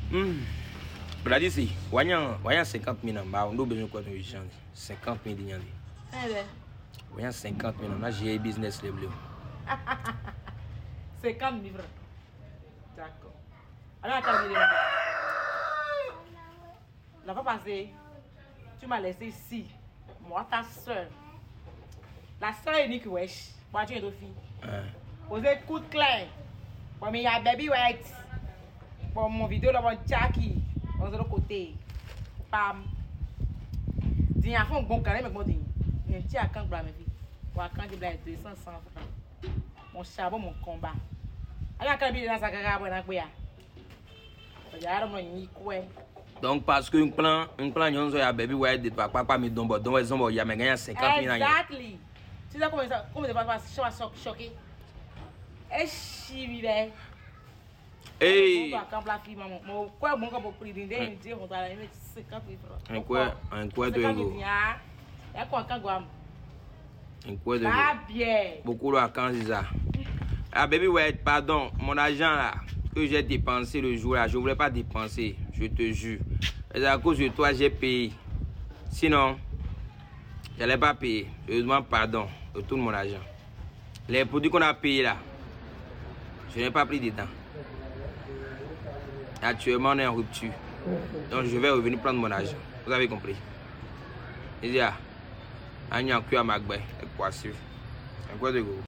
Là d'ici, voyons 50 000 en bas, on a besoin de quoi de 50 000 d'ignané. Voyons 50 000 on a j'ai business les bleus. 50 000 francs. D'accord. Alors, attends, la fois passée, tu m'as laissé ici. Moi, ta soeur. La soeur unique, wesh. Moi, tu es une fille. Posez coup de clé. Bon, mais il y a baby white. Bon, mon vidéo là, bon, Jackie. On est de l'autre côté. Pam. Dis, il y a un bon carré, mais bon, dis. Il y a un petit account blanc, mes filles. Pour account de blanc, 200 francs. Mon charbon, mon combat. Alors, quand il est dans sa carrière, il y a donc parce que un plan yon so ya baby white de papa me dombo donc ils ont ya me gagner 50 000 exactly. Tu sais comment ça va choquer. Et chibi be. Eh. Quand la fille maman, quoi bon comme prix d'indé dire on doit la mettre 50 000 francs. Un quoi de ego. Ya quoi quand goam. Un quoi de ego. Ah bien. Beaucoup de quand c'est ça. Ah baby white, pardon, mon argent là que j'ai dépensé le jour là, je voulais pas dépenser, je te jure. C'est à cause de toi j'ai payé. Sinon, je n'allais pas payer. Je demande pardon de tout mon argent. Les produits qu'on a payés là, je n'ai pas pris dedans. Actuellement, on est en rupture. Donc je vais revenir prendre mon argent. Vous avez compris? Et là, on y a un cul à Macbeth, avec quoi suivre. Un quoi de gros.